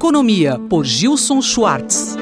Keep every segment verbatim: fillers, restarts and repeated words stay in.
Economia, por Gilson Schwartz.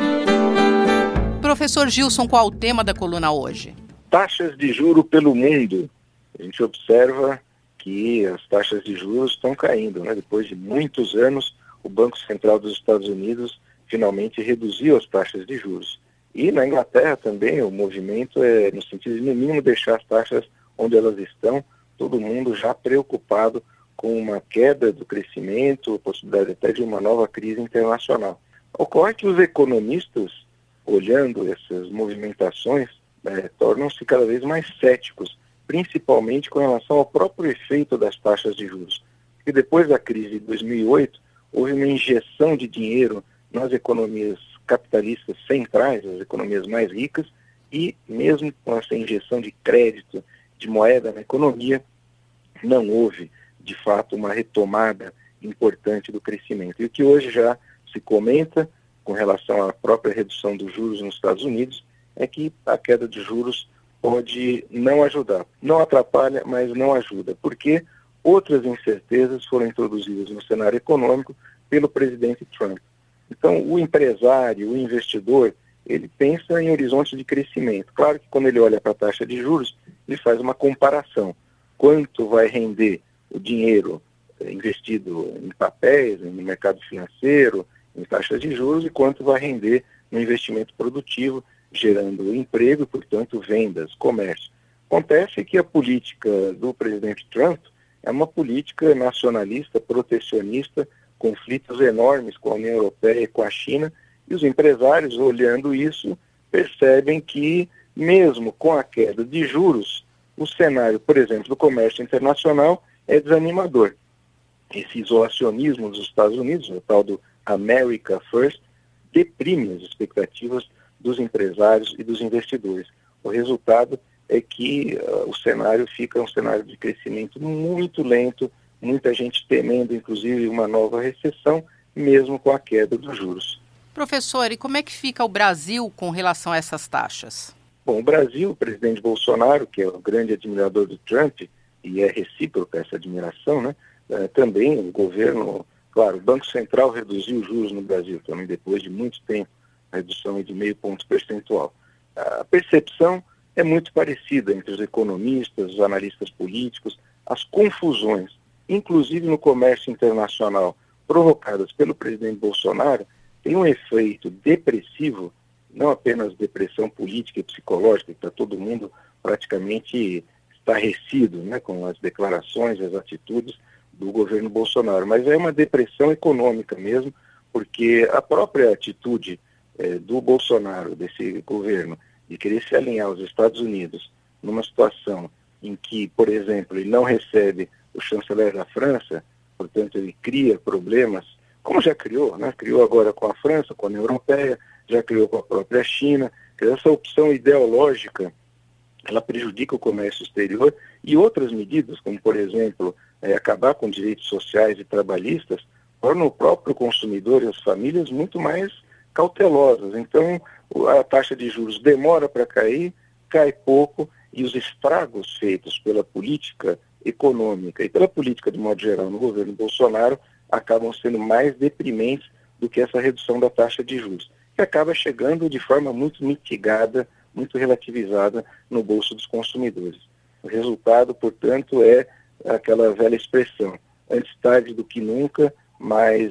Professor Gilson, qual o tema da coluna hoje? Taxas de juros pelo mundo. A gente observa que as taxas de juros estão caindo, né? Depois de muitos anos, o Banco Central dos Estados Unidos finalmente reduziu as taxas de juros. E na Inglaterra também o movimento é no sentido de, no mínimo, deixar as taxas onde elas estão, todo mundo já preocupado com uma queda do crescimento, a possibilidade até de uma nova crise internacional. Ocorre que os economistas, olhando essas movimentações, né, tornam-se cada vez mais céticos, principalmente com relação ao próprio efeito das taxas de juros. Porque depois da crise de dois mil e oito, houve uma injeção de dinheiro nas economias capitalistas centrais, as economias mais ricas, e mesmo com essa injeção de crédito, de moeda na economia, não houve, de fato, uma retomada importante do crescimento. E o que hoje já se comenta com relação à própria redução dos juros nos Estados Unidos é que a queda de juros pode não ajudar. Não atrapalha, mas não ajuda, porque outras incertezas foram introduzidas no cenário econômico pelo presidente Trump. Então, o empresário, o investidor, ele pensa em horizonte de crescimento. Claro que quando ele olha para a taxa de juros, ele faz uma comparação. Quanto vai render o dinheiro investido em papéis, no mercado financeiro, em taxas de juros, e quanto vai render no investimento produtivo, gerando emprego e, portanto, vendas, comércio. Acontece que a política do presidente Trump é uma política nacionalista, protecionista, conflitos enormes com a União Europeia e com a China, e os empresários, olhando isso, percebem que, mesmo com a queda de juros, o cenário, por exemplo, do comércio internacional é desanimador. Esse isolacionismo dos Estados Unidos, o tal do America First, deprime as expectativas dos empresários e dos investidores. O resultado é que uh, o cenário fica um cenário de crescimento muito lento, muita gente temendo, inclusive, uma nova recessão, mesmo com a queda dos juros. Professor, e como é que fica o Brasil com relação a essas taxas? Bom, o Brasil, o presidente Bolsonaro, que é o grande admirador do Trump, e é recíproca essa admiração, né? Uh, também o governo, claro, o Banco Central reduziu os juros no Brasil, também depois de muito tempo, a redução de meio ponto percentual. A percepção é muito parecida entre os economistas, os analistas políticos, as confusões, inclusive no comércio internacional, provocadas pelo presidente Bolsonaro, têm um efeito depressivo, não apenas depressão política e psicológica, que está todo mundo praticamente estarrecido, né, com as declarações, as atitudes do governo Bolsonaro, mas é uma depressão econômica mesmo, porque a própria atitude eh, do Bolsonaro, desse governo, de querer se alinhar aos Estados Unidos numa situação em que, por exemplo, ele não recebe o chanceler da França, portanto ele cria problemas, como já criou, né? Criou agora com a França, com a União Europeia, já criou com a própria China. Essa opção ideológica, ela prejudica o comércio exterior, e outras medidas, como por exemplo, é, acabar com direitos sociais e trabalhistas, tornam o próprio consumidor e as famílias muito mais cautelosas. Então, a taxa de juros demora para cair, cai pouco, e os estragos feitos pela política econômica e pela política de modo geral no governo Bolsonaro acabam sendo mais deprimentes do que essa redução da taxa de juros, que acaba chegando de forma muito mitigada, muito relativizada no bolso dos consumidores. O resultado, portanto, é aquela velha expressão, antes tarde do que nunca, mas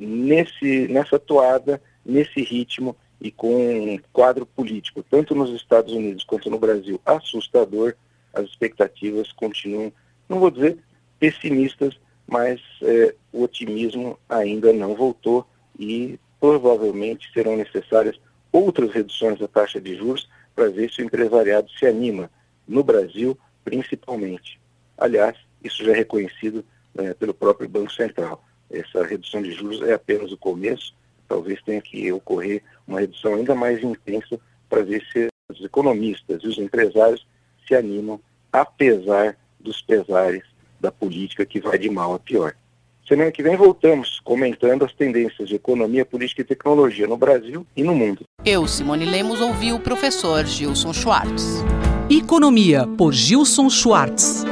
nesse, nessa toada, nesse ritmo e com um quadro político, tanto nos Estados Unidos quanto no Brasil, assustador, as expectativas continuam, não vou dizer pessimistas, mas é, o otimismo ainda não voltou e provavelmente serão necessárias outras reduções da taxa de juros para ver se o empresariado se anima, no Brasil principalmente. Aliás, isso já é reconhecido né, pelo próprio Banco Central. Essa redução de juros é apenas o começo, talvez tenha que ocorrer uma redução ainda mais intensa para ver se os economistas e os empresários se animam, apesar dos pesares da política que vai de mal a pior. Semana que vem voltamos comentando as tendências de economia, política e tecnologia no Brasil e no mundo. Eu, Simone Lemos, ouvi o professor Gilson Schwartz. Economia, por Gilson Schwartz.